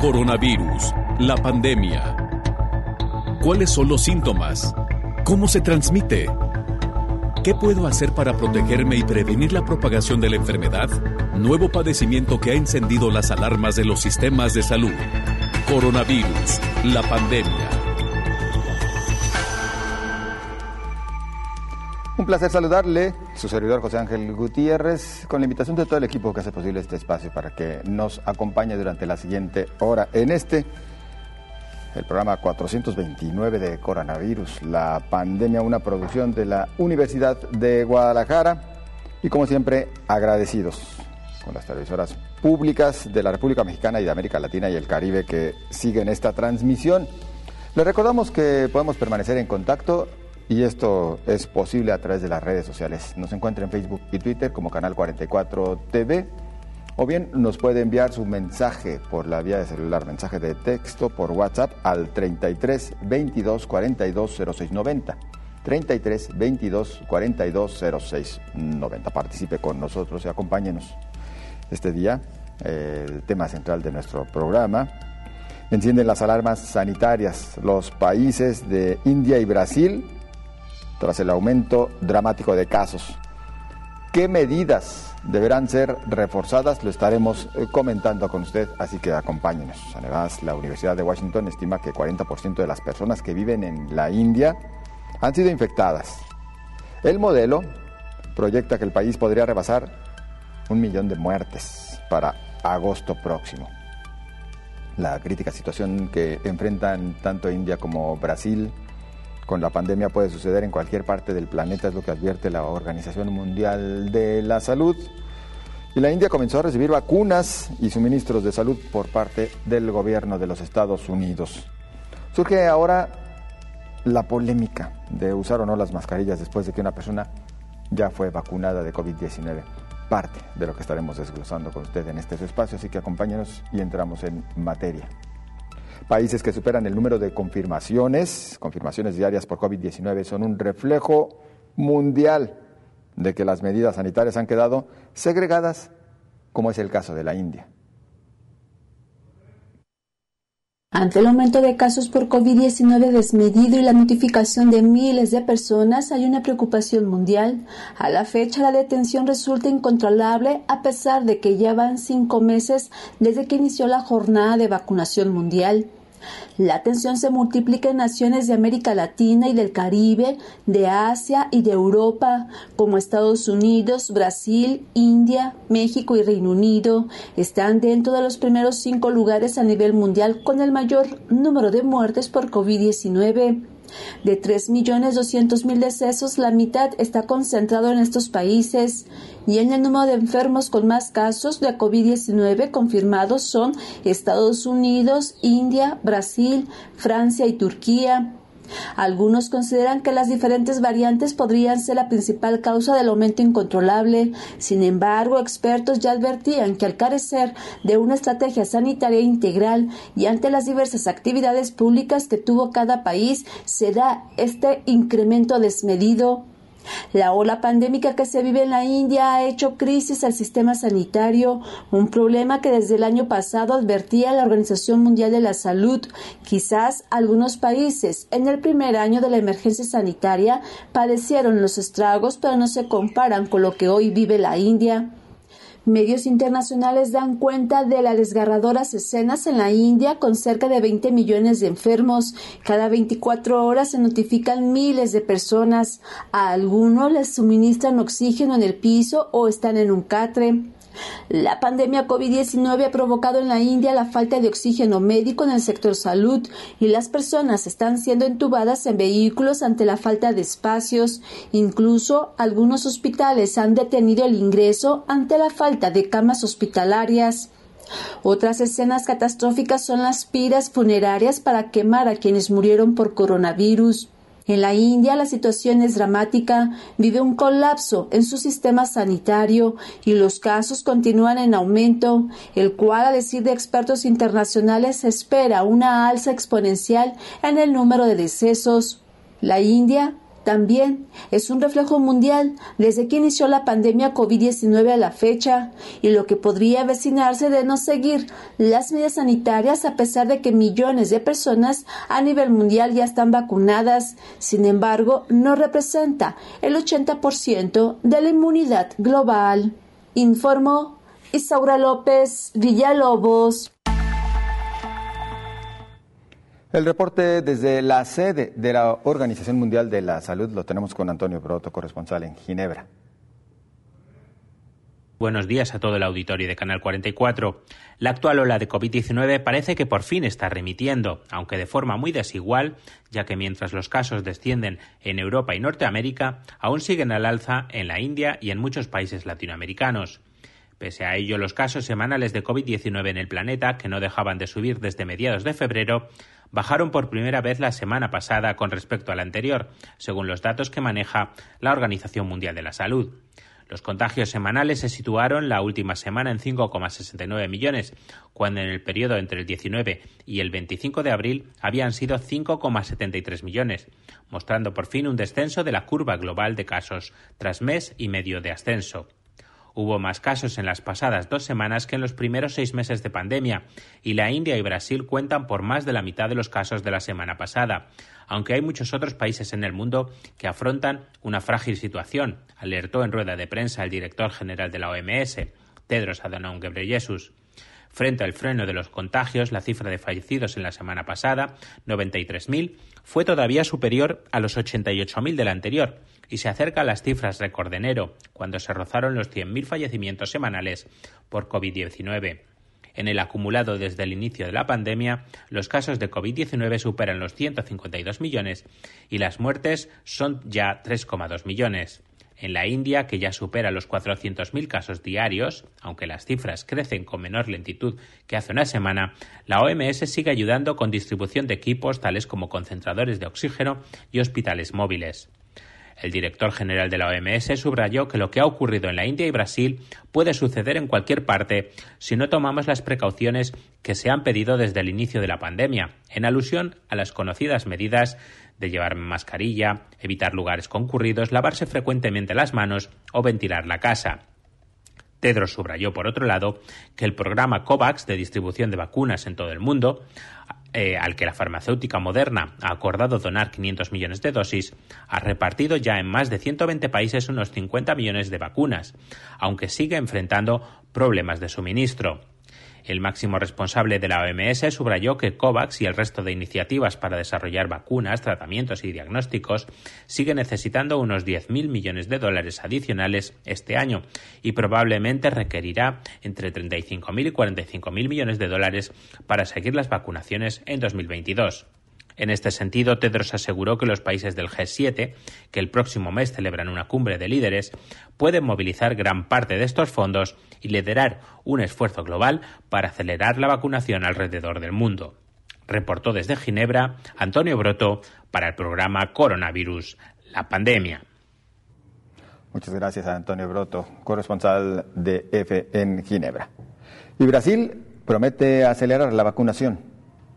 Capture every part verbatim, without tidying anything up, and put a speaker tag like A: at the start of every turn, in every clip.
A: Coronavirus, la pandemia. ¿Cuáles son los síntomas? ¿Cómo se transmite? ¿Qué puedo hacer para protegerme y prevenir la propagación de la enfermedad? Nuevo padecimiento que ha encendido las alarmas de los sistemas de salud. Coronavirus, la pandemia.
B: Un placer saludarle, su servidor José Ángel Gutiérrez, con la invitación de todo el equipo que hace posible este espacio para que nos acompañe durante la siguiente hora en este, el programa cuatrocientos veintinueve de Coronavirus, la pandemia, una producción de la Universidad de Guadalajara, y como siempre agradecidos con las televisoras públicas de la República Mexicana y de América Latina y el Caribe que siguen esta transmisión. Les recordamos que podemos permanecer en contacto y esto es posible a través de las redes sociales. Nos encuentra en Facebook y Twitter como Canal cuarenta y cuatro T V, o bien nos puede enviar su mensaje por la vía de celular, mensaje de texto por WhatsApp al treinta y tres, veintidós, cuarenta y dos, cero seis noventa. treinta y tres, veintidós, cuarenta y dos, cero seis noventa. Participe con nosotros y acompáñenos este día. Eh, el tema central de nuestro programa: encienden las alarmas sanitarias los países de India y Brasil tras el aumento dramático de casos. ¿Qué medidas deberán ser reforzadas? Lo estaremos comentando con usted, así que acompáñenos. Además, la Universidad de Washington estima que cuarenta por ciento de las personas que viven en la India han sido infectadas. El modelo proyecta que el país podría rebasar un millón de muertes para agosto próximo. La crítica situación que enfrentan tanto India como Brasil con la pandemia puede suceder en cualquier parte del planeta, es lo que advierte la Organización Mundial de la Salud. Y la India comenzó a recibir vacunas y suministros de salud por parte del gobierno de los Estados Unidos. Surge ahora la polémica de usar o no las mascarillas después de que una persona ya fue vacunada de COVID diecinueve. Parte de lo que estaremos desglosando con usted en este espacio, así que acompáñenos y entramos en materia. Países que superan el número de confirmaciones, confirmaciones diarias por COVID diecinueve, son un reflejo mundial de que las medidas sanitarias han quedado segregadas, como es el caso de la India.
C: Ante el aumento de casos por COVID diecinueve desmedido y la notificación de miles de personas, hay una preocupación mundial. A la fecha, la detención resulta incontrolable a pesar de que ya van cinco meses desde que inició la jornada de vacunación mundial. La tensión se multiplica en naciones de América Latina y del Caribe, de Asia y de Europa, como Estados Unidos, Brasil, India, México y Reino Unido. Están dentro de los primeros cinco lugares a nivel mundial con el mayor número de muertes por COVID diecinueve. De tres millones doscientos mil decesos, la mitad está concentrado en estos países, y en el número de enfermos con más casos de COVID diecinueve confirmados son Estados Unidos, India, Brasil, Francia y Turquía. Algunos consideran que las diferentes variantes podrían ser la principal causa del aumento incontrolable. Sin embargo, expertos ya advertían que al carecer de una estrategia sanitaria integral y ante las diversas actividades públicas que tuvo cada país, se da este incremento desmedido. La ola pandémica que se vive en la India ha hecho crisis al sistema sanitario, un problema que desde el año pasado advertía la Organización Mundial de la Salud. Quizás algunos países en el primer año de la emergencia sanitaria padecieron los estragos, pero no se comparan con lo que hoy vive la India. Medios internacionales dan cuenta de las desgarradoras escenas en la India con cerca de veinte millones de enfermos. Cada veinticuatro horas se notifican miles de personas. A algunos les suministran oxígeno en el piso o están en un catre. La pandemia COVID diecinueve ha provocado en la India la falta de oxígeno médico en el sector salud y las personas están siendo entubadas en vehículos ante la falta de espacios. Incluso algunos hospitales han detenido el ingreso ante la falta de camas hospitalarias. Otras escenas catastróficas son las piras funerarias para quemar a quienes murieron por coronavirus. En la India la situación es dramática, vive un colapso en su sistema sanitario y los casos continúan en aumento, el cual, a decir de expertos internacionales, espera una alza exponencial en el número de decesos. La India También es un reflejo mundial desde que inició la pandemia COVID diecinueve a la fecha y lo que podría avecinarse de no seguir las medidas sanitarias a pesar de que millones de personas a nivel mundial ya están vacunadas. Sin embargo, no representa el ochenta por ciento de la inmunidad global. Informó Isaura López Villalobos.
B: El reporte desde la sede de la Organización Mundial de la Salud lo tenemos con Antonio Broto, corresponsal en Ginebra.
D: Buenos días a todo el auditorio de Canal cuarenta y cuatro. La actual ola de COVID diecinueve parece que por fin está remitiendo, aunque de forma muy desigual, ya que mientras los casos descienden en Europa y Norteamérica, aún siguen al alza en la India y en muchos países latinoamericanos. Pese a ello, los casos semanales de COVID diecinueve en el planeta, que no dejaban de subir desde mediados de febrero, bajaron por primera vez la semana pasada con respecto a la anterior, según los datos que maneja la Organización Mundial de la Salud. Los contagios semanales se situaron la última semana en cinco coma sesenta y nueve millones, cuando en el periodo entre el diecinueve y el veinticinco de abril habían sido cinco coma setenta y tres millones, mostrando por fin un descenso de la curva global de casos tras mes y medio de ascenso. Hubo más casos en las pasadas dos semanas que en los primeros seis meses de pandemia, y la India y Brasil cuentan por más de la mitad de los casos de la semana pasada, aunque hay muchos otros países en el mundo que afrontan una frágil situación, alertó en rueda de prensa el director general de la O M S, Tedros Adhanom Ghebreyesus. Frente al freno de los contagios, la cifra de fallecidos en la semana pasada, noventa y tres mil, fue todavía superior a los ochenta y ocho mil de la anterior y se acerca a las cifras récord de enero, cuando se rozaron los cien mil fallecimientos semanales por COVID diecinueve. En el acumulado desde el inicio de la pandemia, los casos de COVID diecinueve superan los ciento cincuenta y dos millones y las muertes son ya tres coma dos millones. En la India, que ya supera los cuatrocientos mil casos diarios, aunque las cifras crecen con menor lentitud que hace una semana, la O M S sigue ayudando con distribución de equipos tales como concentradores de oxígeno y hospitales móviles. El director general de la O M S subrayó que lo que ha ocurrido en la India y Brasil puede suceder en cualquier parte si no tomamos las precauciones que se han pedido desde el inicio de la pandemia, en alusión a las conocidas medidas de llevar mascarilla, evitar lugares concurridos, lavarse frecuentemente las manos o ventilar la casa. Tedros subrayó, por otro lado, que el programa COVAX de distribución de vacunas en todo el mundo, eh, al que la farmacéutica Moderna ha acordado donar quinientos millones de dosis, ha repartido ya en más de ciento veinte países unos cincuenta millones de vacunas, aunque sigue enfrentando problemas de suministro. El máximo responsable de la O M S subrayó que COVAX y el resto de iniciativas para desarrollar vacunas, tratamientos y diagnósticos sigue necesitando unos diez mil millones de dólares adicionales este año y probablemente requerirá entre treinta y cinco mil y cuarenta y cinco mil millones de dólares para seguir las vacunaciones en dos mil veintidós. En este sentido, Tedros aseguró que los países del G siete, que el próximo mes celebran una cumbre de líderes, pueden movilizar gran parte de estos fondos y liderar un esfuerzo global para acelerar la vacunación alrededor del mundo. Reportó desde Ginebra Antonio Broto para el programa Coronavirus, la pandemia.
B: Muchas gracias a Antonio Broto, corresponsal de E F en Ginebra. Y Brasil promete acelerar la vacunación.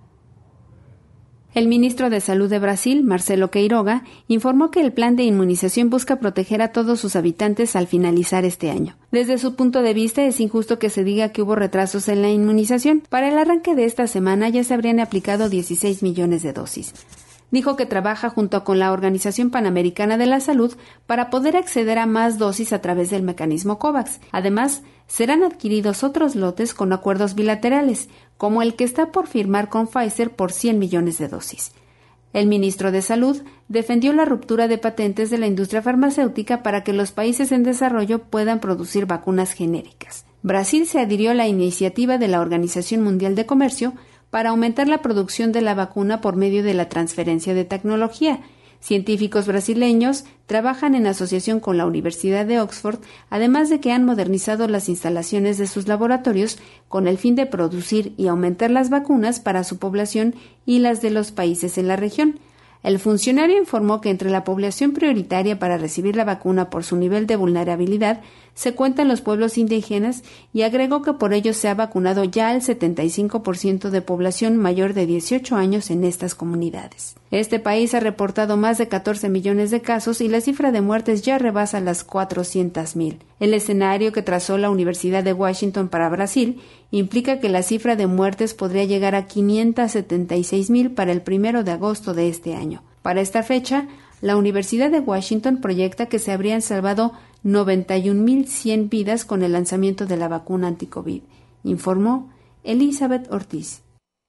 E: El ministro de Salud de Brasil, Marcelo Queiroga, informó que el plan de inmunización busca proteger a todos sus habitantes al finalizar este año. Desde su punto de vista, es injusto que se diga que hubo retrasos en la inmunización. Para el arranque de esta semana ya se habrían aplicado dieciséis millones de dosis. Dijo que trabaja junto con la Organización Panamericana de la Salud para poder acceder a más dosis a través del mecanismo COVAX. Además, serán adquiridos otros lotes con acuerdos bilaterales, como el que está por firmar con Pfizer por cien millones de dosis. El ministro de Salud defendió la ruptura de patentes de la industria farmacéutica para que los países en desarrollo puedan producir vacunas genéricas. Brasil se adhirió a la iniciativa de la Organización Mundial de Comercio para aumentar la producción de la vacuna por medio de la transferencia de tecnología. Científicos brasileños trabajan en asociación con la Universidad de Oxford, además de que han modernizado las instalaciones de sus laboratorios con el fin de producir y aumentar las vacunas para su población y las de los países en la región. El funcionario informó que entre la población prioritaria para recibir la vacuna por su nivel de vulnerabilidad se cuentan los pueblos indígenas y agregó que por ello se ha vacunado ya al setenta y cinco por ciento de población mayor de dieciocho años en estas comunidades. Este país ha reportado más de catorce millones de casos y la cifra de muertes ya rebasa las cuatrocientas mil. El escenario que trazó la Universidad de Washington para Brasil implica que la cifra de muertes podría llegar a quinientas setenta y seis mil para el primero de agosto de este año. Para esta fecha, la Universidad de Washington proyecta que se habrían salvado noventa y un mil cien vidas con el lanzamiento de la vacuna anti-COVID, informó Elizabeth Ortiz.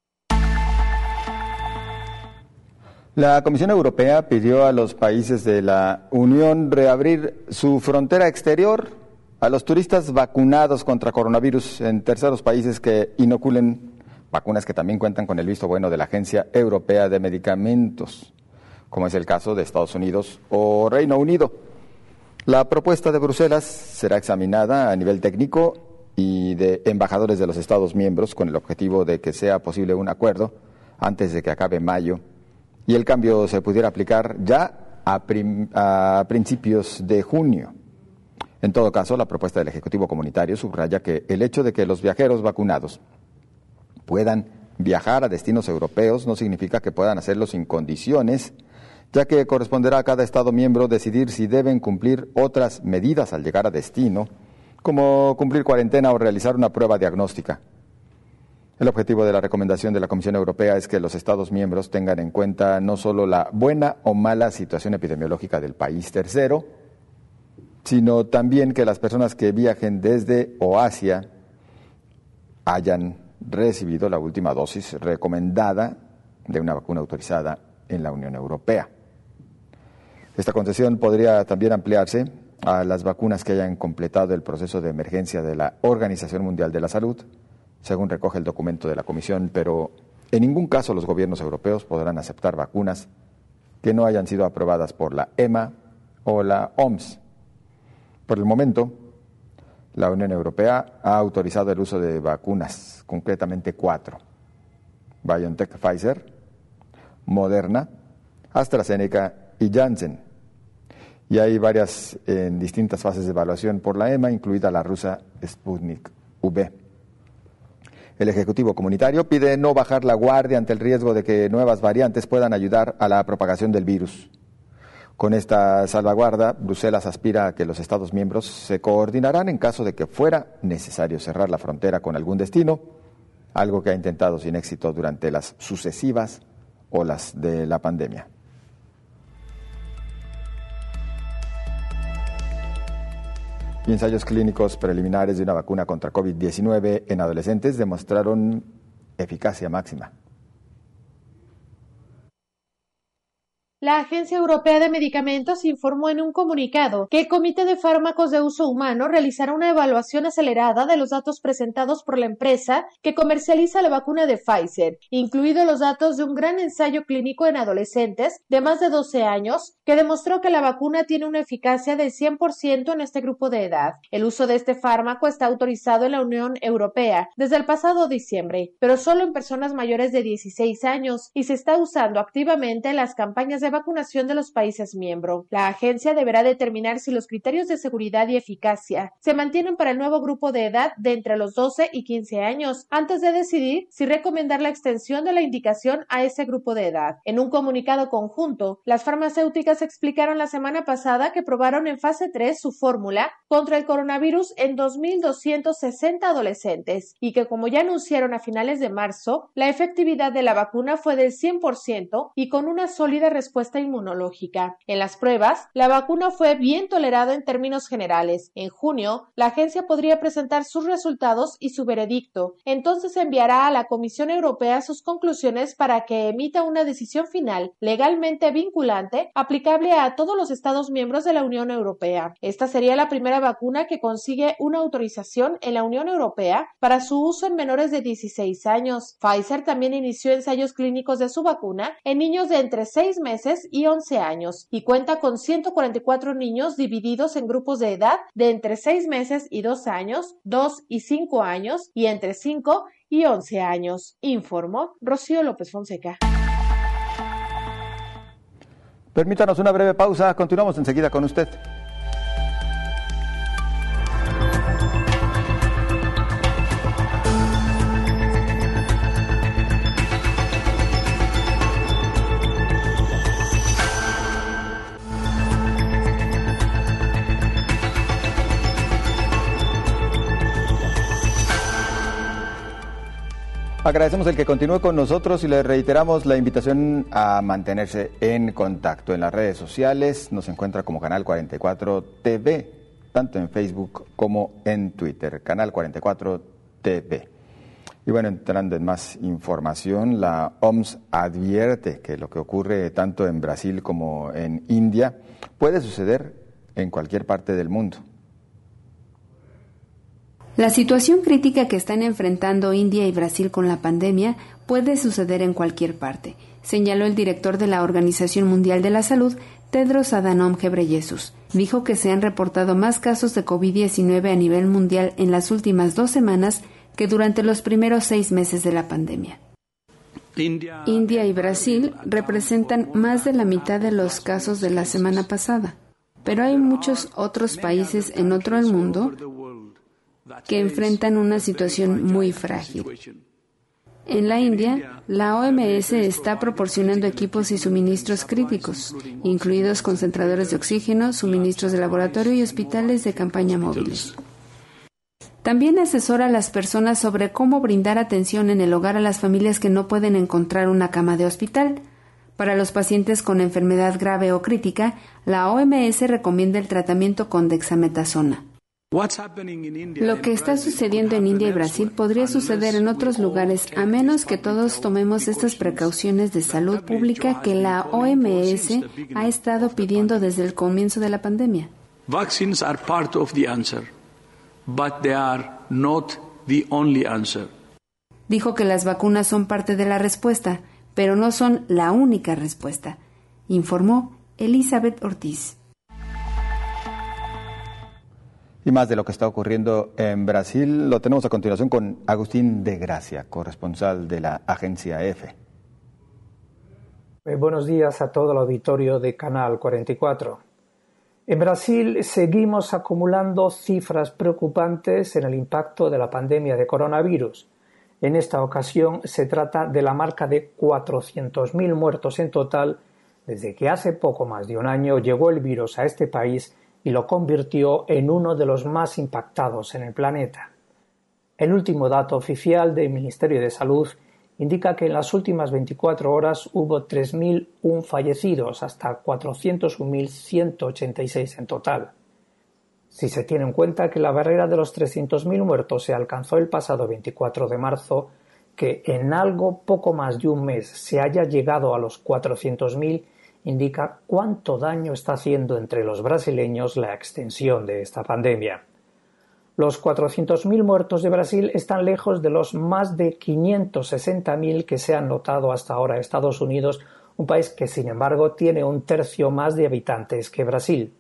B: La Comisión Europea pidió a los países de la Unión reabrir su frontera exterior a los turistas vacunados contra coronavirus en terceros países que inoculen vacunas que también cuentan con el visto bueno de la Agencia Europea de Medicamentos, como es el caso de Estados Unidos o Reino Unido. La propuesta de Bruselas será examinada a nivel técnico y de embajadores de los Estados miembros con el objetivo de que sea posible un acuerdo antes de que acabe mayo y el cambio se pudiera aplicar ya a, prim- a principios de junio. En todo caso, la propuesta del Ejecutivo Comunitario subraya que el hecho de que los viajeros vacunados puedan viajar a destinos europeos no significa que puedan hacerlo sin condiciones, ya que corresponderá a cada Estado miembro decidir si deben cumplir otras medidas al llegar a destino, como cumplir cuarentena o realizar una prueba diagnóstica. El objetivo de la recomendación de la Comisión Europea es que los Estados miembros tengan en cuenta no solo la buena o mala situación epidemiológica del país tercero, sino también que las personas que viajen desde o hacia hayan recibido la última dosis recomendada de una vacuna autorizada en la Unión Europea. Esta concesión podría también ampliarse a las vacunas que hayan completado el proceso de emergencia de la Organización Mundial de la Salud, según recoge el documento de la Comisión, pero en ningún caso los gobiernos europeos podrán aceptar vacunas que no hayan sido aprobadas por la E M A o la O M S. Por el momento, la Unión Europea ha autorizado el uso de vacunas, concretamente cuatro: BioNTech Pfizer, Moderna, AstraZeneca y Janssen. Y hay varias en distintas fases de evaluación por la E M A, incluida la rusa Sputnik V. El Ejecutivo Comunitario pide no bajar la guardia ante el riesgo de que nuevas variantes puedan ayudar a la propagación del virus. Con esta salvaguarda, Bruselas aspira a que los Estados miembros se coordinarán en caso de que fuera necesario cerrar la frontera con algún destino, algo que ha intentado sin éxito durante las sucesivas olas de la pandemia. Y ensayos clínicos preliminares de una vacuna contra COVID diecinueve en adolescentes demostraron eficacia máxima.
F: La Agencia Europea de Medicamentos informó en un comunicado que el Comité de Fármacos de Uso Humano realizará una evaluación acelerada de los datos presentados por la empresa que comercializa la vacuna de Pfizer, incluidos los datos de un gran ensayo clínico en adolescentes de más de doce años que demostró que la vacuna tiene una eficacia del cien por ciento en este grupo de edad. El uso de este fármaco está autorizado en la Unión Europea desde el pasado diciembre, pero solo en personas mayores de dieciséis años y se está usando activamente en las campañas de vacunación de los países miembros. La agencia deberá determinar si los criterios de seguridad y eficacia se mantienen para el nuevo grupo de edad de entre los doce y quince años, antes de decidir si recomendar la extensión de la indicación a ese grupo de edad. En un comunicado conjunto, las farmacéuticas explicaron la semana pasada que probaron en fase tres su fórmula contra el coronavirus en dos mil doscientos sesenta adolescentes y que, como ya anunciaron a finales de marzo, la efectividad de la vacuna fue del cien por ciento y con una sólida respuesta inmunológica. En las pruebas, la vacuna fue bien tolerada en términos generales. En junio, la agencia podría presentar sus resultados y su veredicto. Entonces enviará a la Comisión Europea sus conclusiones para que emita una decisión final legalmente vinculante aplicable a todos los Estados miembros de la Unión Europea. Esta sería la primera vacuna que consigue una autorización en la Unión Europea para su uso en menores de dieciséis años. Pfizer también inició ensayos clínicos de su vacuna en niños de entre seis meses y once años y cuenta con ciento cuarenta y cuatro niños divididos en grupos de edad de entre seis meses y dos años, dos y cinco años y entre cinco y once años, informó Rocío López Fonseca.
B: Permítanos una breve pausa, continuamos enseguida con usted. Agradecemos el que continúe con nosotros y le reiteramos la invitación a mantenerse en contacto. En las redes sociales nos encuentra como Canal cuarenta y cuatro T V, tanto en Facebook como en Twitter, Canal cuarenta y cuatro T V. Y bueno, entrando en más información, la O M S advierte que lo que ocurre tanto en Brasil como en India puede suceder en cualquier parte del mundo.
E: La situación crítica que están enfrentando India y Brasil con la pandemia puede suceder en cualquier parte, señaló el director de la Organización Mundial de la Salud, Tedros Adhanom Ghebreyesus. Dijo que se han reportado más casos de COVID diecinueve a nivel mundial en las últimas dos semanas que durante los primeros seis meses de la pandemia. India y Brasil representan más de la mitad de los casos de la semana pasada, pero hay muchos otros países en otro el mundo que enfrentan una situación muy frágil. En la India, la O M S está proporcionando equipos y suministros críticos, incluidos concentradores de oxígeno, suministros de laboratorio y hospitales de campaña móviles. También asesora a las personas sobre cómo brindar atención en el hogar a las familias que no pueden encontrar una cama de hospital. Para los pacientes con enfermedad grave o crítica, la O M S recomienda el tratamiento con dexametasona. Lo que está sucediendo en India y Brasil podría suceder en otros lugares, a menos que todos tomemos estas precauciones de salud pública que la O M S ha estado pidiendo desde el comienzo de la pandemia.
G: Vaccines are part of the answer, but they are not the only answer.
E: Dijo que las vacunas son parte de la respuesta, pero no son la única respuesta, informó Elizabeth Ortiz.
B: Y más de lo que está ocurriendo en Brasil lo tenemos a continuación con Agustín de Gracia, corresponsal de la agencia EFE.
H: Eh, buenos días a todo el auditorio de Canal cuarenta y cuatro. En Brasil seguimos acumulando cifras preocupantes en el impacto de la pandemia de coronavirus. En esta ocasión se trata de la marca de cuatrocientos mil muertos en total desde que hace poco más de un año llegó el virus a este país y lo convirtió en uno de los más impactados en el planeta. El último dato oficial del Ministerio de Salud indica que en las últimas veinticuatro horas hubo tres mil uno fallecidos, hasta cuatrocientos un mil ciento ochenta y seis en total. Si se tiene en cuenta que la barrera de los trescientos mil muertos se alcanzó el pasado veinticuatro de marzo, que en algo poco más de un mes se haya llegado a los cuatrocientos mil, indica cuánto daño está haciendo entre los brasileños la extensión de esta pandemia. Los cuatrocientos mil muertos de Brasil están lejos de los más de quinientos sesenta mil que se han notado hasta ahora en Estados Unidos, un país que sin embargo tiene un tercio más de habitantes que Brasil.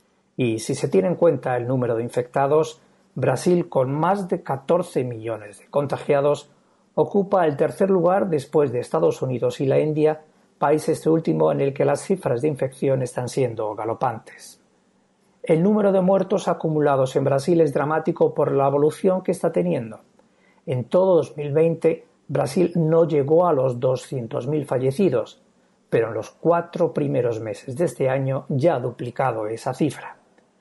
H: Y si se tiene en cuenta el número de infectados, Brasil, con más de catorce millones de contagiados, ocupa el tercer lugar después de Estados Unidos y la India, país este último en el que las cifras de infección están siendo galopantes. El número de muertos acumulados en Brasil es dramático por la evolución que está teniendo. En todo dos mil veinte, Brasil no llegó a los doscientos mil fallecidos, pero en los cuatro primeros meses de este año ya ha duplicado esa cifra.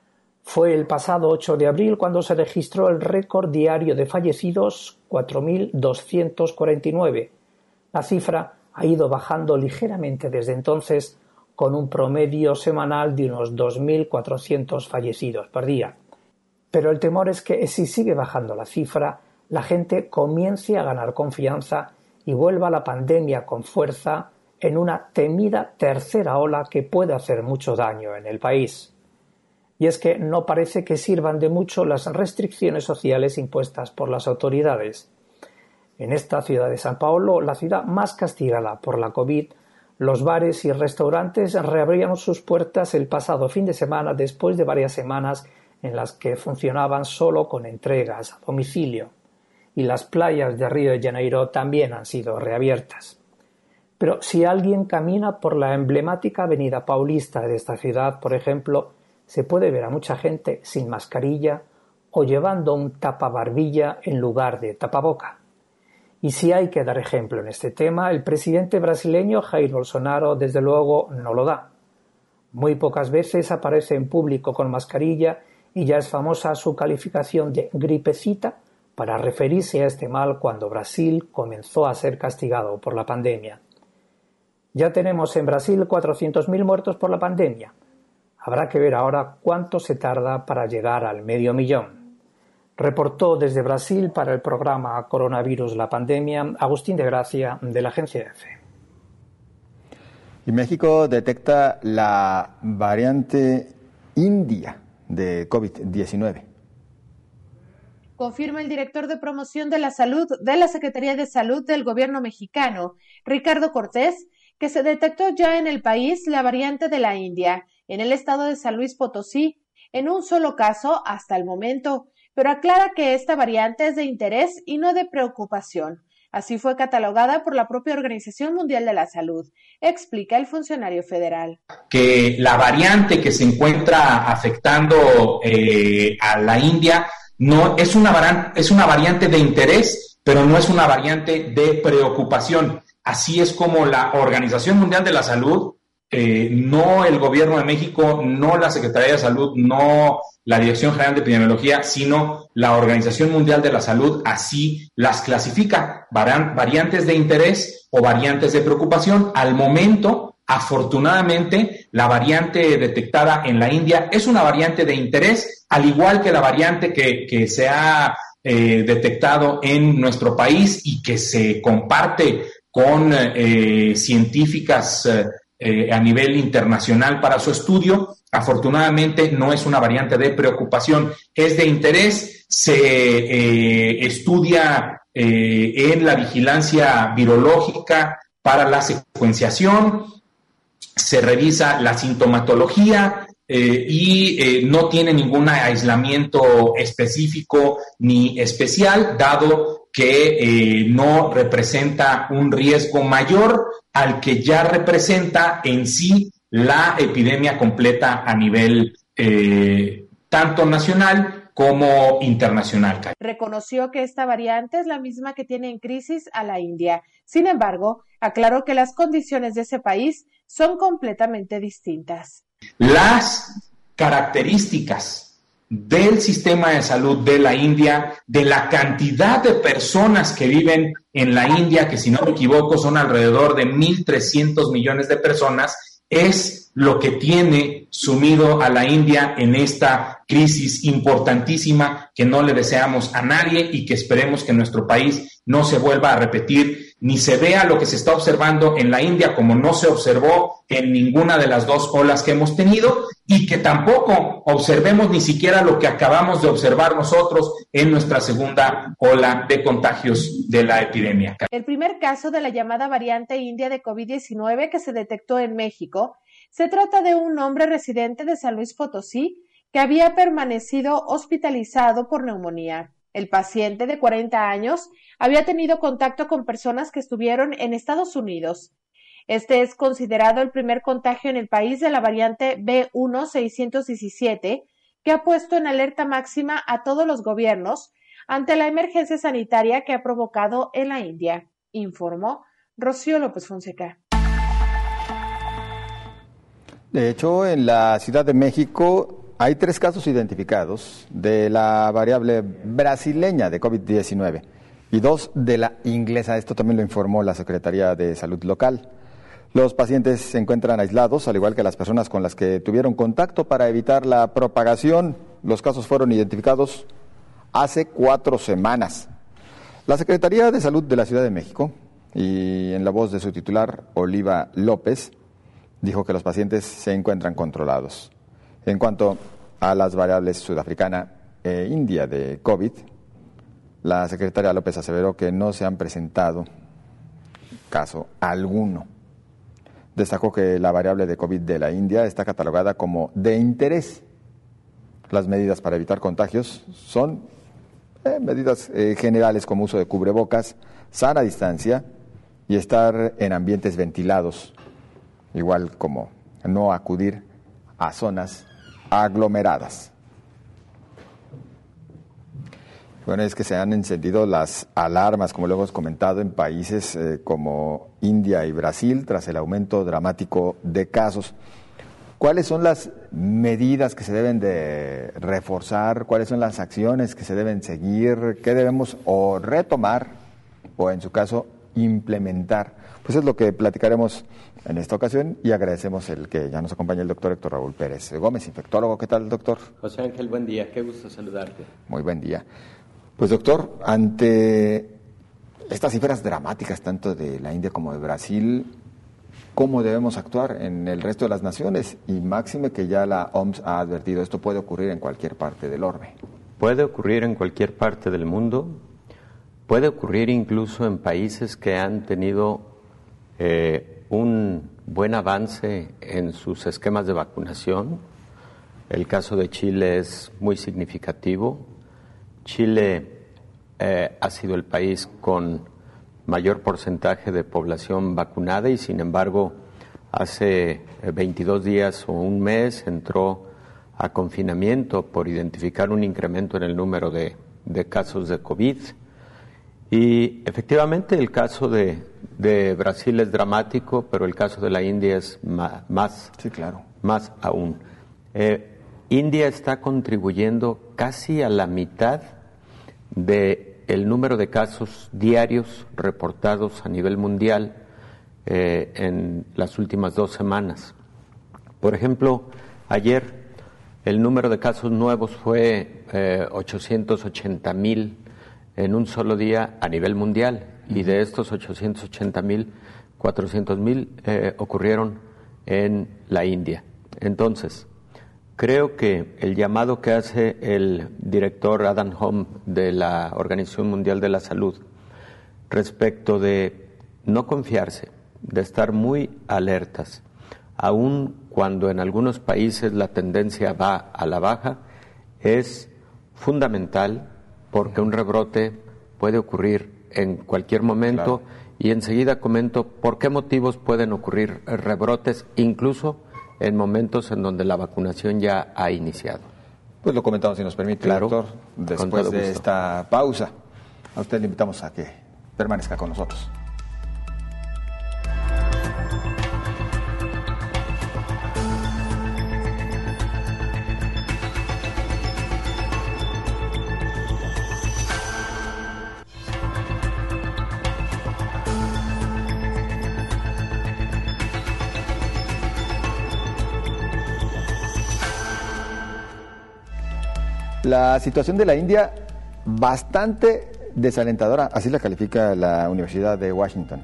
H: Fue el pasado ocho de abril cuando se registró el récord diario de fallecidos, cuatro mil doscientos cuarenta y nueve. La cifra ha ido bajando ligeramente desde entonces, con un promedio semanal de unos dos mil cuatrocientos fallecidos por día. Pero el temor es que si sigue bajando la cifra, la gente comience a ganar confianza y vuelva la pandemia con fuerza en una temida tercera ola que puede hacer mucho daño en el país. Y es que no parece que sirvan de mucho las restricciones sociales impuestas por las autoridades. En esta ciudad de São Paulo, la ciudad más castigada por la COVID, los bares y restaurantes reabrieron sus puertas el pasado fin de semana después de varias semanas en las que funcionaban solo con entregas a domicilio. Y las playas de Río de Janeiro también han sido reabiertas. Pero si alguien camina por la emblemática avenida Paulista de esta ciudad, por ejemplo, se puede ver a mucha gente sin mascarilla o llevando un tapabarbilla en lugar de tapaboca. Y si hay que dar ejemplo en este tema, el presidente brasileño Jair Bolsonaro desde luego no lo da. Muy pocas veces aparece en público con mascarilla y ya es famosa su calificación de gripecita para referirse a este mal cuando Brasil comenzó a ser castigado por la pandemia. Ya tenemos en Brasil cuatrocientos mil muertos por la pandemia. Habrá que ver ahora cuánto se tarda para llegar al medio millón. Reportó desde Brasil para el programa Coronavirus la Pandemia Agustín de Gracia de la agencia EFE.
B: Y México detecta la variante India de COVID diecinueve.
F: Confirma el director de promoción de la salud de la Secretaría de Salud del Gobierno mexicano, Ricardo Cortés, que se detectó ya en el país la variante de la India, en el estado de San Luis Potosí, en un solo caso hasta el momento, pero aclara que esta variante es de interés y no de preocupación. Así fue catalogada por la propia Organización Mundial de la Salud, explica el funcionario federal.
I: Que la variante que se encuentra afectando eh, a la India no es una, variante, es una variante de interés, pero no es una variante de preocupación. Así es como la Organización Mundial de la Salud, eh, no el Gobierno de México, no la Secretaría de Salud, no la Dirección General de Epidemiología, sino la Organización Mundial de la Salud, así las clasifica, variantes de interés o variantes de preocupación. Al momento, afortunadamente, la variante detectada en la India es una variante de interés, al igual que la variante que, que se ha eh, detectado en nuestro país y que se comparte con eh, científicas eh, a nivel internacional para su estudio. Afortunadamente no es una variante de preocupación, es de interés, se eh, estudia eh, en la vigilancia virológica para la secuenciación, se revisa la sintomatología eh, y eh, no tiene ningún aislamiento específico ni especial, dado que eh, no representa un riesgo mayor al que ya representa en sí la epidemia completa a nivel eh, tanto nacional como internacional.
F: Reconoció que esta variante es la misma que tiene en crisis a la India. Sin embargo, aclaró que las condiciones de ese país son completamente distintas.
I: Las características del sistema de salud de la India, de la cantidad de personas que viven en la India, que si no me equivoco son alrededor de mil trescientos millones de personas, es lo que tiene sumido a la India en esta crisis importantísima que no le deseamos a nadie y que esperemos que en nuestro país no se vuelva a repetir, ni se vea lo que se está observando en la India como no se observó en ninguna de las dos olas que hemos tenido, y que tampoco observemos ni siquiera lo que acabamos de observar nosotros en nuestra segunda ola de contagios de la epidemia.
F: El primer caso de la llamada variante india de COVID diecinueve que se detectó en México se trata de un hombre residente de San Luis Potosí que había permanecido hospitalizado por neumonía. El paciente de cuarenta años había tenido contacto con personas que estuvieron en Estados Unidos. Este es considerado el primer contagio en el país de la variante B uno seiscientos diecisiete, que ha puesto en alerta máxima a todos los gobiernos ante la emergencia sanitaria que ha provocado en la India, informó Rocío López Fonseca.
B: De hecho, en la Ciudad de México hay tres casos identificados de la variable brasileña de COVID diecinueve y dos de la inglesa. Esto también lo informó la Secretaría de Salud local. Los pacientes se encuentran aislados, al igual que las personas con las que tuvieron contacto para evitar la propagación. Los casos fueron identificados hace cuatro semanas. La Secretaría de Salud de la Ciudad de México, y en la voz de su titular, Oliva López, dijo que los pacientes se encuentran controlados. En cuanto a las variables sudafricana e india de COVID, la secretaria López aseveró que no se han presentado caso alguno. Destacó que la variable de COVID de la India está catalogada como de interés. Las medidas para evitar contagios son eh, medidas eh, generales como uso de cubrebocas, sana distancia y estar en ambientes ventilados, igual como no acudir a zonas aglomeradas. Bueno, es que se han encendido las alarmas, como lo hemos comentado, en países eh, como India y Brasil, tras el aumento dramático de casos. ¿Cuáles son las medidas que se deben de reforzar? ¿Cuáles son las acciones que se deben seguir? ¿Qué debemos o retomar o, en su caso, implementar? Pues es lo que platicaremos en esta ocasión y agradecemos el que ya nos acompañe el doctor Héctor Raúl Pérez Gómez, infectólogo. ¿Qué tal, doctor?
J: José Ángel, buen día. Qué gusto saludarte.
B: Muy buen día. Pues, doctor, ante estas cifras dramáticas tanto de la India como de Brasil, ¿cómo debemos actuar en el resto de las naciones? Y máxime que ya la O M S ha advertido, esto puede ocurrir en cualquier parte del orbe.
J: Puede ocurrir en cualquier parte del mundo, puede ocurrir incluso en países que han tenido eh, un buen avance en sus esquemas de vacunación. El caso de Chile es muy significativo. Chile eh, ha sido el país con mayor porcentaje de población vacunada y, sin embargo, hace veintidós días o un mes entró a confinamiento por identificar un incremento en el número de, de casos de COVID. Y efectivamente el caso de, de Brasil es dramático, pero el caso de la India es ma, más,
B: sí, claro.
J: más aún. Eh, India está contribuyendo casi a la mitad de el número de casos diarios reportados a nivel mundial eh, en las últimas dos semanas. Por ejemplo, ayer el número de casos nuevos fue eh, ochocientos ochenta mil en un solo día a nivel mundial, y de estos ochocientos ochenta mil, cuatrocientos mil eh, ocurrieron en la India. Entonces, creo que el llamado que hace el director Adam Hom de la Organización Mundial de la Salud respecto de no confiarse, de estar muy alertas, aun cuando en algunos países la tendencia va a la baja, es fundamental porque un rebrote puede ocurrir en cualquier momento. Claro. Y enseguida comento por qué motivos pueden ocurrir rebrotes, incluso en momentos en donde la vacunación ya ha iniciado.
B: Pues lo comentamos, si nos permite, claro, doctor, después de esta pausa. A usted le invitamos a que permanezca con nosotros. La situación de la India, bastante desalentadora, así la califica la Universidad de Washington.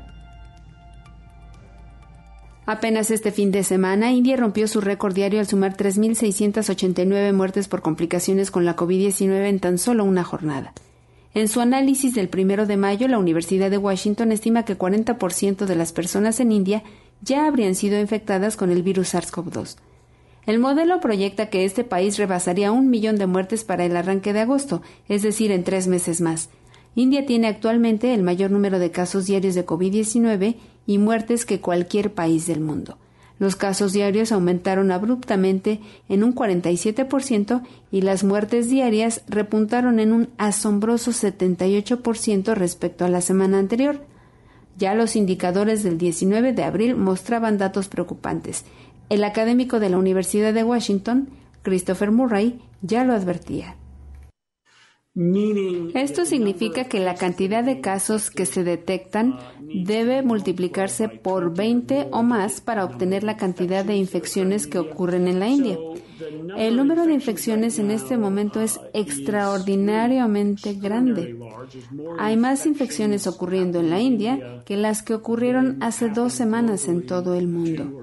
E: Apenas este fin de semana, India rompió su récord diario al sumar tres mil seiscientas ochenta y nueve muertes por complicaciones con la COVID diecinueve en tan solo una jornada. En su análisis del primero de mayo, la Universidad de Washington estima que cuarenta por ciento de las personas en India ya habrían sido infectadas con el virus SARS-CoV dos. El modelo proyecta que este país rebasaría un millón de muertes para el arranque de agosto, es decir, en tres meses más. India tiene actualmente el mayor número de casos diarios de COVID diecinueve y muertes que cualquier país del mundo. Los casos diarios aumentaron abruptamente en un cuarenta y siete por ciento y las muertes diarias repuntaron en un asombroso setenta y ocho por ciento respecto a la semana anterior. Ya los indicadores del diecinueve de abril mostraban datos preocupantes. El académico de la Universidad de Washington, Christopher Murray, ya lo advertía. Esto significa que la cantidad de casos que se detectan debe multiplicarse por veinte o más para obtener la cantidad de infecciones que ocurren en la India. El número de infecciones en este momento es extraordinariamente grande. Hay más infecciones ocurriendo en la India que las que ocurrieron hace dos semanas en todo el mundo.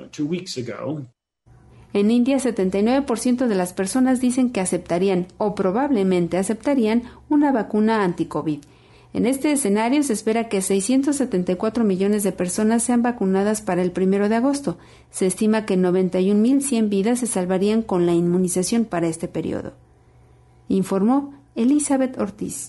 E: En India, setenta y nueve por ciento de las personas dicen que aceptarían o probablemente aceptarían una vacuna anti-COVID. En este escenario se espera que seiscientos setenta y cuatro millones de personas sean vacunadas para el primero de agosto. Se estima que noventa y un mil cien vidas se salvarían con la inmunización para este periodo. Informó Elizabeth Ortiz.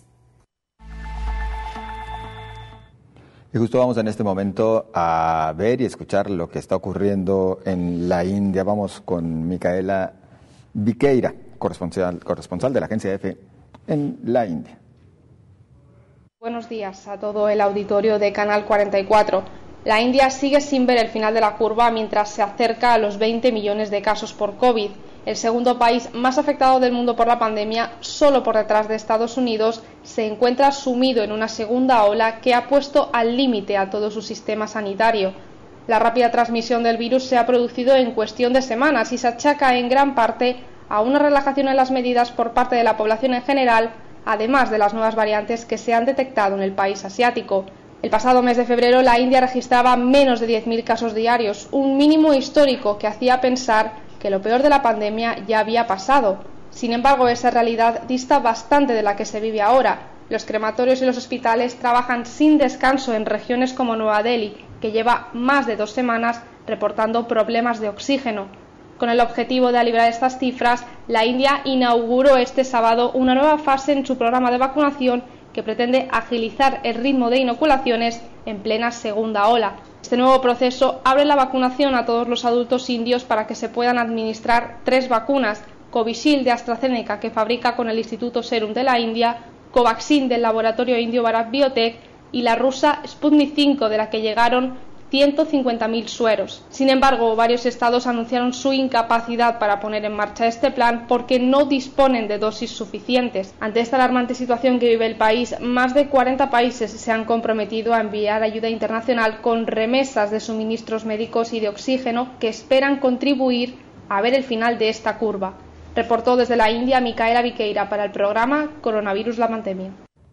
B: Y justo vamos en este momento a ver y escuchar lo que está ocurriendo en la India. Vamos con Micaela Viqueira, corresponsal, corresponsal de la agencia EFE en la India.
K: Buenos días a todo el auditorio de Canal cuarenta y cuatro. La India sigue sin ver el final de la curva mientras se acerca a los veinte millones de casos por COVID. El segundo país más afectado del mundo por la pandemia, solo por detrás de Estados Unidos, se encuentra sumido en una segunda ola que ha puesto al límite a todo su sistema sanitario. La rápida transmisión del virus se ha producido en cuestión de semanas y se achaca en gran parte a una relajación en las medidas por parte de la población en general, además de las nuevas variantes que se han detectado en el país asiático. El pasado mes de febrero la India registraba menos de diez mil casos diarios, un mínimo histórico que hacía pensar que lo peor de la pandemia ya había pasado. Sin embargo, esa realidad dista bastante de la que se vive ahora. Los crematorios y los hospitales trabajan sin descanso en regiones como Nueva Delhi, que lleva más de dos semanas reportando problemas de oxígeno. Con el objetivo de aliviar estas cifras, la India inauguró este sábado una nueva fase en su programa de vacunación que pretende agilizar el ritmo de inoculaciones en plena segunda ola. Este nuevo proceso abre la vacunación a todos los adultos indios para que se puedan administrar tres vacunas: Covishield de AstraZeneca, que fabrica con el Instituto Serum de la India, Covaxin del laboratorio indio Bharat Biotech y la rusa Sputnik cinco, de la que llegaron ciento cincuenta mil sueros. Sin embargo, varios estados anunciaron su incapacidad para poner en marcha este plan porque no disponen de dosis suficientes. Ante esta alarmante situación que vive el país, más de cuarenta países se han comprometido a enviar ayuda internacional con remesas de suministros médicos y de oxígeno que esperan contribuir a ver el final de esta curva. Reportó desde la India Micaela Viqueira para el programa Coronavirus la Pandemia.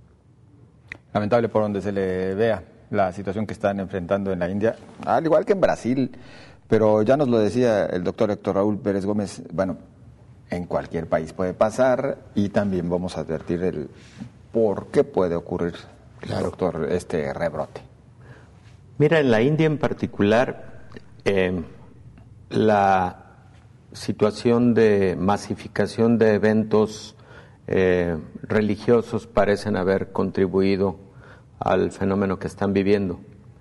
B: Lamentable por donde se le vea la situación que están enfrentando en la India, al igual que en Brasil, pero ya nos lo decía el doctor Héctor Raúl Pérez Gómez, bueno, en cualquier país puede pasar y también vamos a advertir el por qué puede ocurrir, claro, doctor, este rebrote.
J: Mira, en la India en particular, eh, la situación de masificación de eventos eh, religiosos parecen haber contribuido al fenómeno que están viviendo.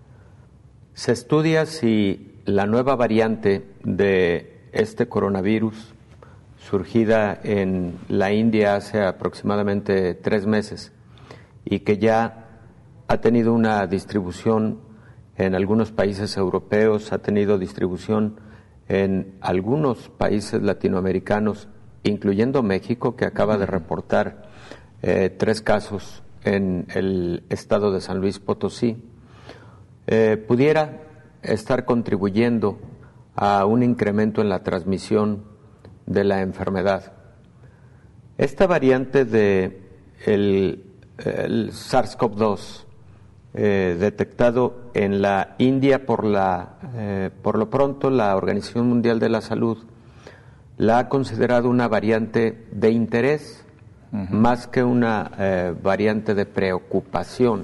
J: Se estudia si la nueva variante de este coronavirus, surgida en la India hace aproximadamente tres meses y que ya ha tenido una distribución en algunos países europeos, ha tenido distribución en algunos países latinoamericanos, incluyendo México, que acaba de reportar eh, tres casos en el estado de San Luis Potosí, eh, pudiera estar contribuyendo a un incremento en la transmisión de la enfermedad. Esta variante de el, el SARS-CoV dos eh, detectado en la India por la eh, por lo pronto la Organización Mundial de la Salud la ha considerado una variante de interés, Uh-huh. más que una eh, variante de preocupación.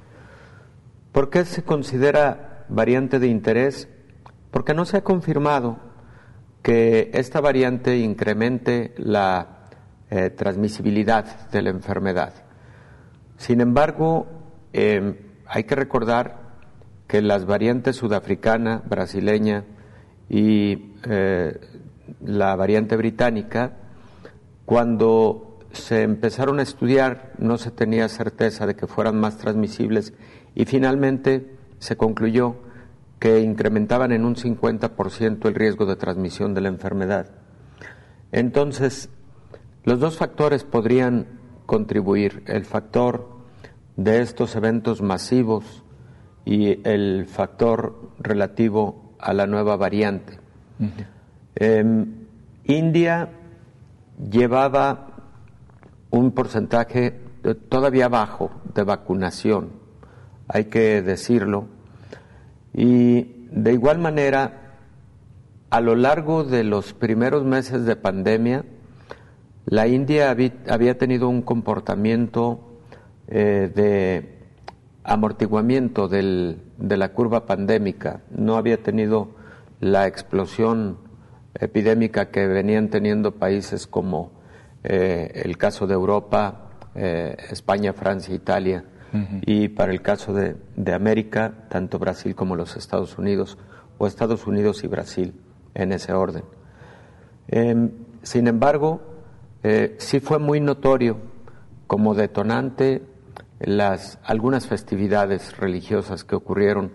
J: ¿Por qué se considera variante de interés? Porque no se ha confirmado que esta variante incremente la eh, transmisibilidad de la enfermedad. Sin embargo, eh, hay que recordar que las variantes sudafricana, brasileña y eh, la variante británica, cuando se empezaron a estudiar, no se tenía certeza de que fueran más transmisibles y finalmente se concluyó que incrementaban en un cincuenta por ciento el riesgo de transmisión de la enfermedad. Entonces, los dos factores podrían contribuir, el factor de estos eventos masivos y el factor relativo a la nueva variante. Uh-huh. Eh, India llevaba un porcentaje todavía bajo de vacunación, hay que decirlo, y de igual manera, a lo largo de los primeros meses de pandemia, la India había tenido un comportamiento eh, de amortiguamiento del, de la curva pandémica, no había tenido la explosión epidémica que venían teniendo países como Eh, el caso de Europa, eh, España, Francia, Italia, uh-huh. y para el caso de, de América, tanto Brasil como los Estados Unidos, o Estados Unidos y Brasil, en ese orden. Eh, sin embargo, eh, sí fue muy notorio como detonante las algunas festividades religiosas que ocurrieron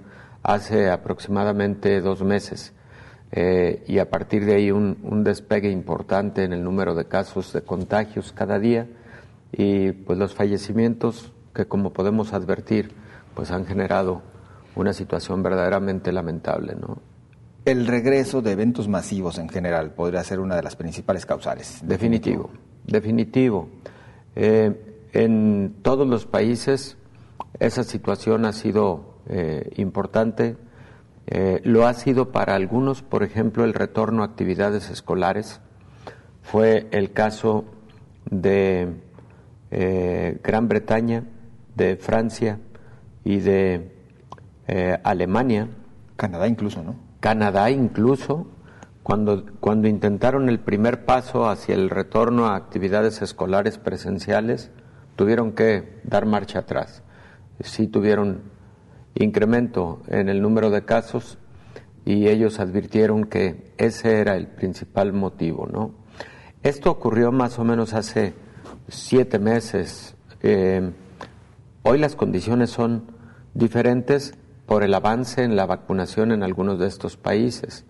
J: hace aproximadamente dos meses. Eh, y a partir de ahí un, un despegue importante en el número de casos de contagios cada día y pues los fallecimientos que, como podemos advertir, pues han generado una situación verdaderamente lamentable, ¿no?
B: El regreso de eventos masivos en general podría ser una de las principales causales.
J: Definitivo, definitivo. Eh, en todos los países esa situación ha sido eh, importante. Eh, lo ha sido para algunos, por ejemplo, el retorno a actividades escolares. Fue el caso de eh, Gran Bretaña, de Francia y de eh, Alemania.
B: Canadá incluso, ¿no?
J: Canadá incluso, cuando, cuando intentaron el primer paso hacia el retorno a actividades escolares presenciales, tuvieron que dar marcha atrás. Sí tuvieron incremento en el número de casos y ellos advirtieron que ese era el principal motivo, ¿no? Esto ocurrió más o menos hace siete meses. Eh, hoy las condiciones son diferentes por el avance en la vacunación en algunos de estos países.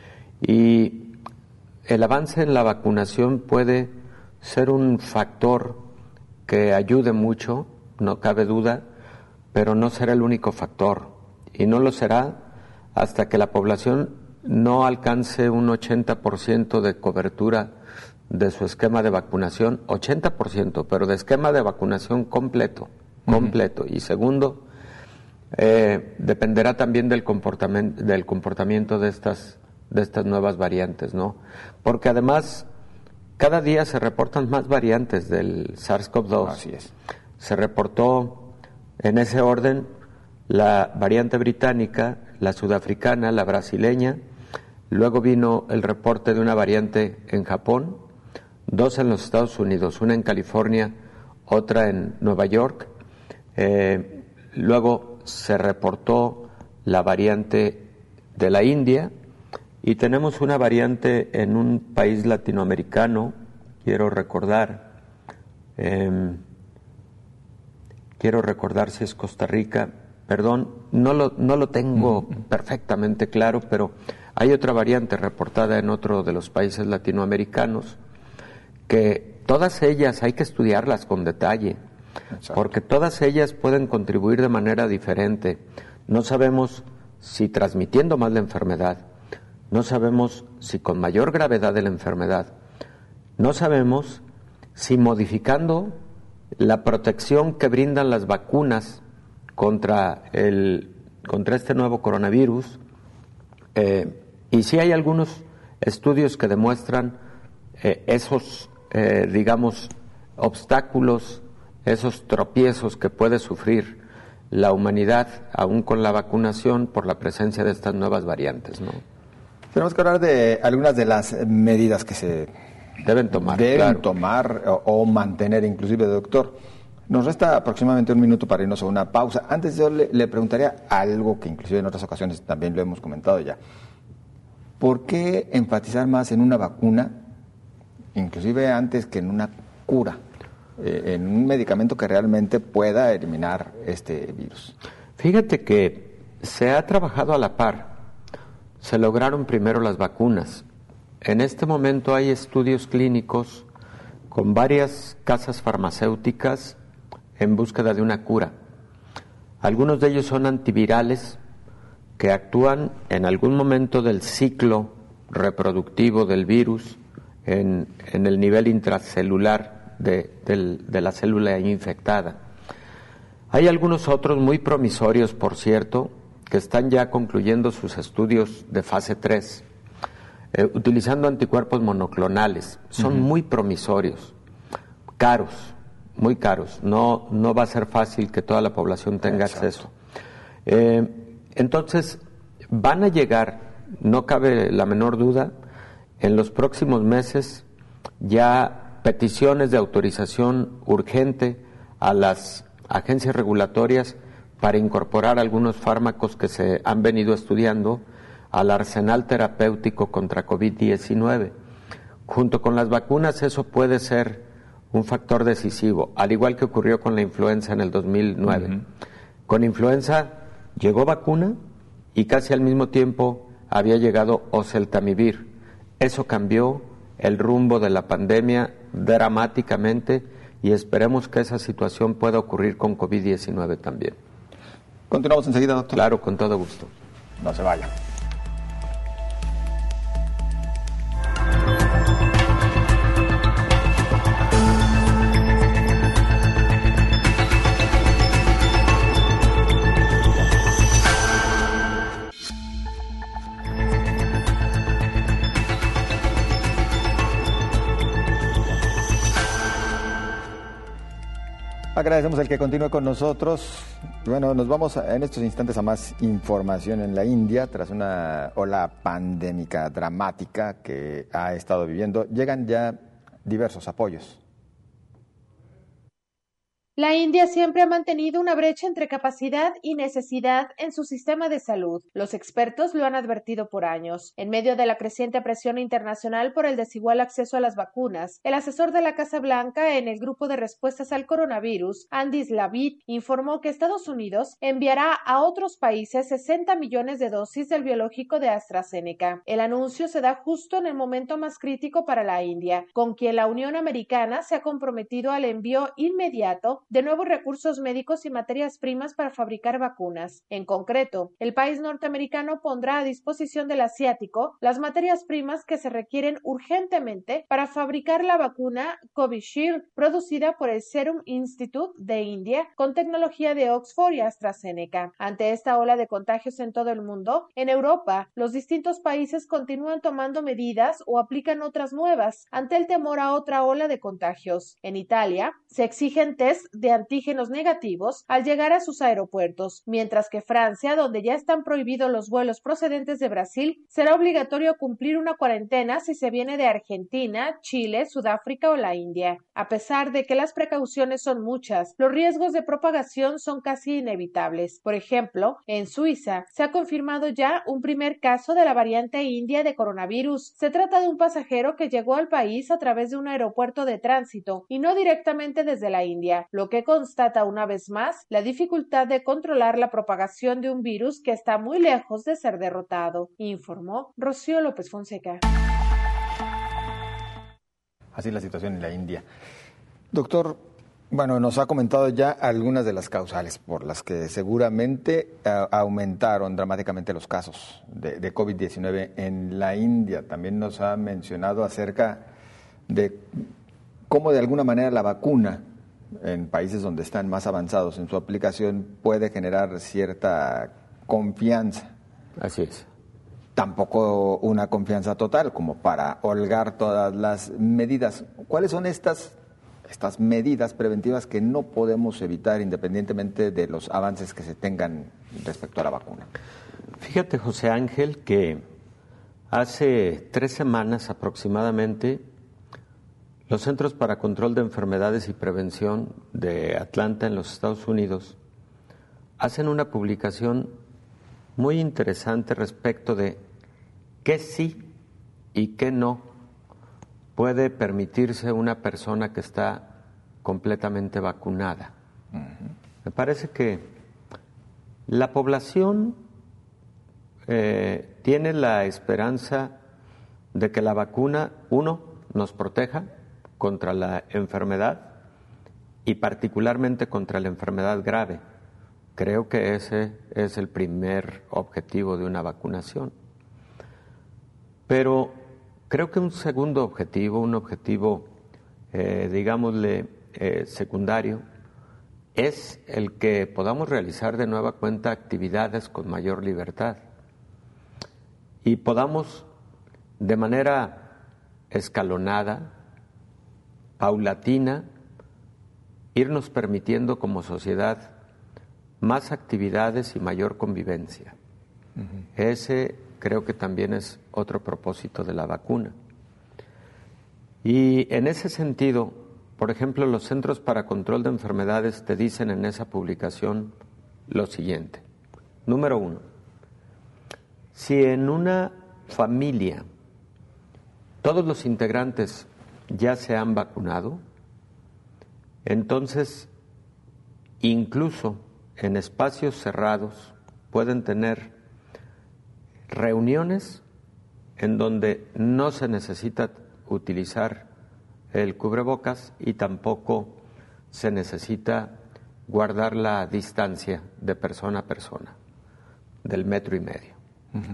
J: Y el avance en la vacunación puede ser un factor que ayude mucho, no cabe duda, pero no será el único factor, y no lo será hasta que la población no alcance un ochenta por ciento de cobertura de su esquema de vacunación, ochenta por ciento, pero de esquema de vacunación completo, completo. Uh-huh. Y segundo, eh, dependerá también del comportamiento, del comportamiento de estas, de estas nuevas variantes, ¿no? Porque además, cada día se reportan más variantes del SARS-CoV dos.
B: Así es.
J: Se reportó en ese orden la variante británica, la sudafricana, la brasileña, luego vino el reporte de una variante en Japón, dos en los Estados Unidos, una en California, otra en Nueva York, eh, luego se reportó la variante de la India y tenemos una variante en un país latinoamericano, quiero recordar, eh, Quiero recordar si es Costa Rica, perdón, no lo, no lo tengo perfectamente claro, pero hay otra variante reportada en otro de los países latinoamericanos, que todas ellas hay que estudiarlas con detalle, Exacto. porque todas ellas pueden contribuir de manera diferente. No sabemos si transmitiendo más la enfermedad, no sabemos si con mayor gravedad de la enfermedad, no sabemos si modificando la protección que brindan las vacunas contra el contra este nuevo coronavirus, eh, y sí hay algunos estudios que demuestran eh, esos, eh, digamos, obstáculos, esos tropiezos que puede sufrir la humanidad aún con la vacunación por la presencia de estas nuevas variantes, ¿no?
B: Tenemos que hablar de algunas de las medidas que se
J: deben tomar,
B: deben
J: claro.
B: tomar o, o mantener, inclusive, doctor. Nos resta aproximadamente un minuto para irnos a una pausa. Antes yo le, le preguntaría algo que inclusive en otras ocasiones también lo hemos comentado ya. ¿Por qué enfatizar más en una vacuna, inclusive antes que en una cura, eh, en un medicamento que realmente pueda eliminar este virus?
J: Fíjate que se ha trabajado a la par. Se lograron primero las vacunas. En este momento hay estudios clínicos con varias casas farmacéuticas en búsqueda de una cura. Algunos de ellos son antivirales que actúan en algún momento del ciclo reproductivo del virus en, en el nivel intracelular de, del, de la célula infectada. Hay algunos otros muy promisorios, por cierto, que están ya concluyendo sus estudios de fase tres. Eh, utilizando anticuerpos monoclonales. Son uh-huh. muy promisorios, caros, muy caros. No, no va a ser fácil que toda la población tenga Exacto. acceso. Eh, entonces, van a llegar, no cabe la menor duda, en los próximos meses ya peticiones de autorización urgente a las agencias regulatorias para incorporar algunos fármacos que se han venido estudiando al arsenal terapéutico contra COVID diecinueve. Junto con las vacunas, eso puede ser un factor decisivo, al igual que ocurrió con la influenza en el dos mil nueve. Uh-huh. Con influenza llegó vacuna y casi al mismo tiempo había llegado oseltamivir. Eso cambió el rumbo de la pandemia dramáticamente y esperemos que esa situación pueda ocurrir con COVID diecinueve también.
B: Continuamos enseguida, doctor.
J: Claro, con todo gusto.
B: No se vaya. Agradecemos el que continúe con nosotros. Bueno, nos vamos en estos instantes a más información en la India. Tras una ola pandémica dramática que ha estado viviendo, llegan ya diversos apoyos.
F: La India siempre ha mantenido una brecha entre capacidad y necesidad en su sistema de salud. Los expertos lo han advertido por años. En medio de la creciente presión internacional por el desigual acceso a las vacunas, el asesor de la Casa Blanca en el grupo de respuestas al coronavirus, Andy Slavitt, informó que Estados Unidos enviará a otros países sesenta millones de dosis del biológico de AstraZeneca. El anuncio se da justo en el momento más crítico para la India, con quien la Unión Americana se ha comprometido al envío inmediato de nuevos recursos médicos y materias primas para fabricar vacunas. En concreto, el país norteamericano pondrá a disposición del asiático las materias primas que se requieren urgentemente para fabricar la vacuna Covishield, producida por el Serum Institute de India con tecnología de Oxford y AstraZeneca. Ante esta ola de contagios en todo el mundo, en Europa, los distintos países continúan tomando medidas o aplican otras nuevas ante el temor a otra ola de contagios. En Italia, se exigen test de antígenos negativos al llegar a sus aeropuertos, mientras que Francia, donde ya están prohibidos los vuelos procedentes de Brasil, será obligatorio cumplir una cuarentena si se viene de Argentina, Chile, Sudáfrica o la India. A pesar de que las precauciones son muchas, los riesgos de propagación son casi inevitables. Por ejemplo, en Suiza se ha confirmado ya un primer caso de la variante india de coronavirus. Se trata de un pasajero que llegó al país a través de un aeropuerto de tránsito y no directamente desde la India, lo que constata una vez más la dificultad de controlar la propagación de un virus que está muy lejos de ser derrotado, informó Rocío López Fonseca.
B: Así es la situación en la India. Doctor, bueno, nos ha comentado ya algunas de las causales por las que seguramente uh, aumentaron dramáticamente los casos de, de COVID diecinueve en la India. También nos ha mencionado acerca de cómo de alguna manera la vacuna en países donde están más avanzados en su aplicación puede generar cierta confianza.
J: Así es.
B: Tampoco una confianza total como para holgar todas las medidas. ¿Cuáles son estas, estas medidas preventivas que no podemos evitar independientemente de los avances que se tengan respecto a la vacuna?
J: Fíjate, José Ángel, que hace tres semanas aproximadamente los Centros para Control de Enfermedades y Prevención de Atlanta, en los Estados Unidos, hacen una publicación muy interesante respecto de qué sí y qué no puede permitirse una persona que está completamente vacunada. Uh-huh. Me parece que la población eh, tiene la esperanza de que la vacuna, uno, nos proteja contra la enfermedad y particularmente contra la enfermedad grave. Creo que ese es el primer objetivo de una vacunación. Pero creo que un segundo objetivo, un objetivo, eh, digámosle, eh, secundario, es el que podamos realizar de nueva cuenta actividades con mayor libertad y podamos de manera escalonada, paulatina, irnos permitiendo como sociedad más actividades y mayor convivencia. Uh-huh. Ese creo que también es otro propósito de la vacuna. Y en ese sentido, por ejemplo, los Centros para Control de Enfermedades te dicen en esa publicación lo siguiente. Número uno, si en una familia todos los integrantes ya se han vacunado, entonces incluso en espacios cerrados pueden tener reuniones en donde no se necesita utilizar el cubrebocas y tampoco se necesita guardar la distancia de persona a persona, del metro y medio. Uh-huh.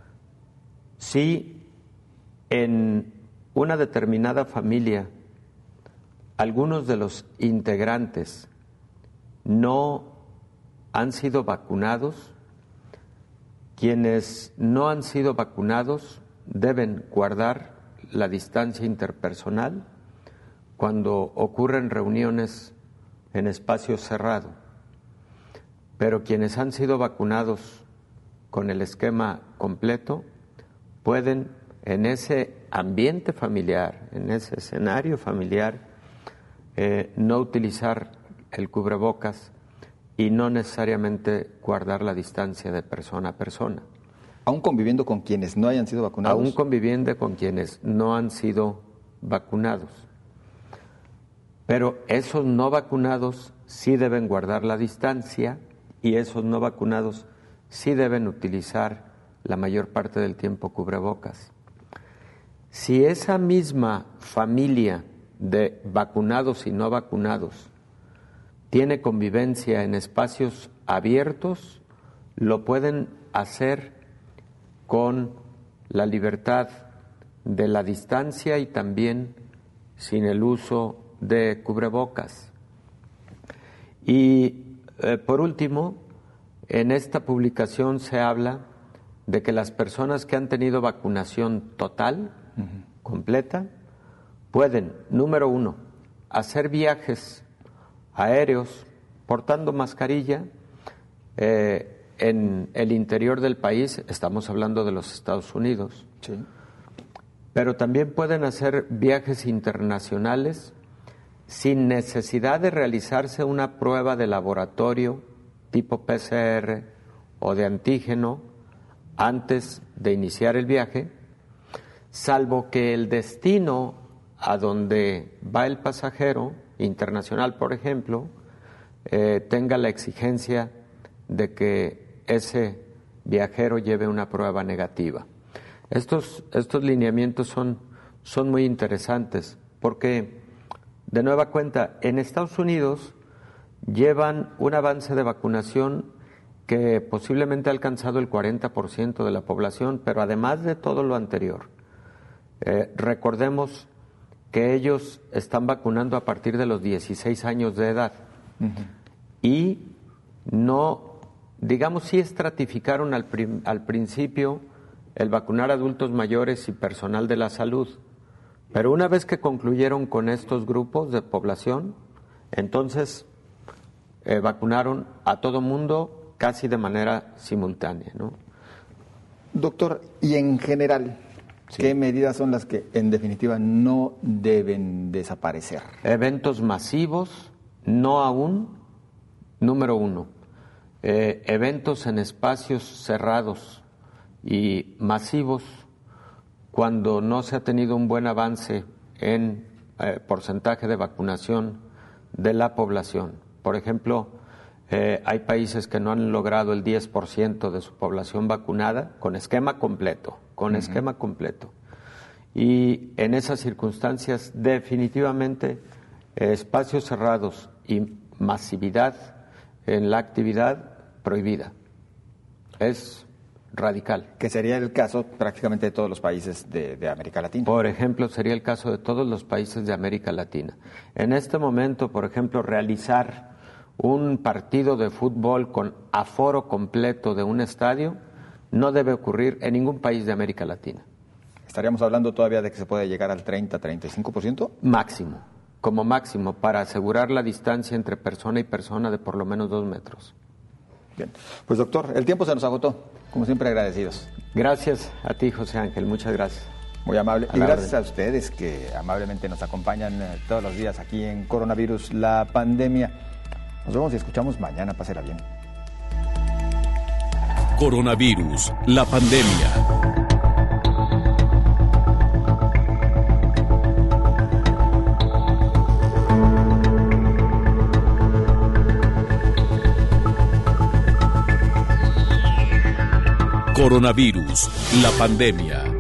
J: Si en una determinada familia algunos de los integrantes no han sido vacunados, quienes no han sido vacunados deben guardar la distancia interpersonal cuando ocurren reuniones en espacio cerrado. Pero quienes han sido vacunados con el esquema completo pueden, en ese ambiente familiar, en ese escenario familiar, eh, no utilizar el cubrebocas y no necesariamente guardar la distancia de persona a persona.
B: ¿Aún conviviendo con quienes no hayan sido vacunados?
J: Aún conviviendo con quienes no han sido vacunados. Pero esos no vacunados sí deben guardar la distancia y esos no vacunados sí deben utilizar la mayor parte del tiempo cubrebocas. Si esa misma familia de vacunados y no vacunados tiene convivencia en espacios abiertos, lo pueden hacer con la libertad de la distancia y también sin el uso de cubrebocas. Y eh, por último, en esta publicación se habla de que las personas que han tenido vacunación total, uh-huh. completa, pueden, número uno, hacer viajes aéreos portando mascarilla eh, en el interior del país, estamos hablando de los Estados Unidos, sí. Pero también pueden hacer viajes internacionales sin necesidad de realizarse una prueba de laboratorio tipo P C R o de antígeno antes de iniciar el viaje, salvo que el destino a donde va el pasajero internacional, por ejemplo, eh, tenga la exigencia de que ese viajero lleve una prueba negativa. Estos, estos lineamientos son, son muy interesantes porque, de nueva cuenta, en Estados Unidos llevan un avance de vacunación que posiblemente ha alcanzado el cuarenta por ciento de la población, pero además de todo lo anterior, eh, recordemos que ellos están vacunando a partir de los dieciséis años de edad. Uh-huh. Y no, digamos, sí estratificaron al, prim, al principio el vacunar a adultos mayores y personal de la salud, pero una vez que concluyeron con estos grupos de población, entonces eh, vacunaron a todo mundo casi de manera simultánea, ¿no?
B: Doctor, y en general, sí. ¿qué medidas son las que en definitiva no deben desaparecer?
J: Eventos masivos, no aún, número uno. Eh, eventos en espacios cerrados y masivos, cuando no se ha tenido un buen avance en eh, porcentaje de vacunación de la población. Por ejemplo, eh, hay países que no han logrado el diez por ciento de su población vacunada con esquema completo, con uh-huh. esquema completo. Y en esas circunstancias, definitivamente, eh, espacios cerrados y masividad en la actividad prohibida. Es radical.
B: Que sería el caso prácticamente de todos los países de, de América Latina.
J: Por ejemplo, sería el caso de todos los países de América Latina. En este momento, por ejemplo, realizar un partido de fútbol con aforo completo de un estadio no debe ocurrir en ningún país de América Latina.
B: ¿Estaríamos hablando todavía de que se puede llegar al treinta a treinta y cinco por ciento?
J: Máximo, como máximo, para asegurar la distancia entre persona y persona de por lo menos dos metros.
B: Bien, pues doctor, el tiempo se nos agotó, como siempre agradecidos.
J: Gracias a ti, José Ángel, muchas gracias.
B: Muy amable, a y gracias orden. A ustedes que amablemente nos acompañan todos los días aquí en Coronavirus, la pandemia. Nos vemos y escuchamos mañana, pásela bien.
A: Coronavirus, la pandemia. Coronavirus, la pandemia.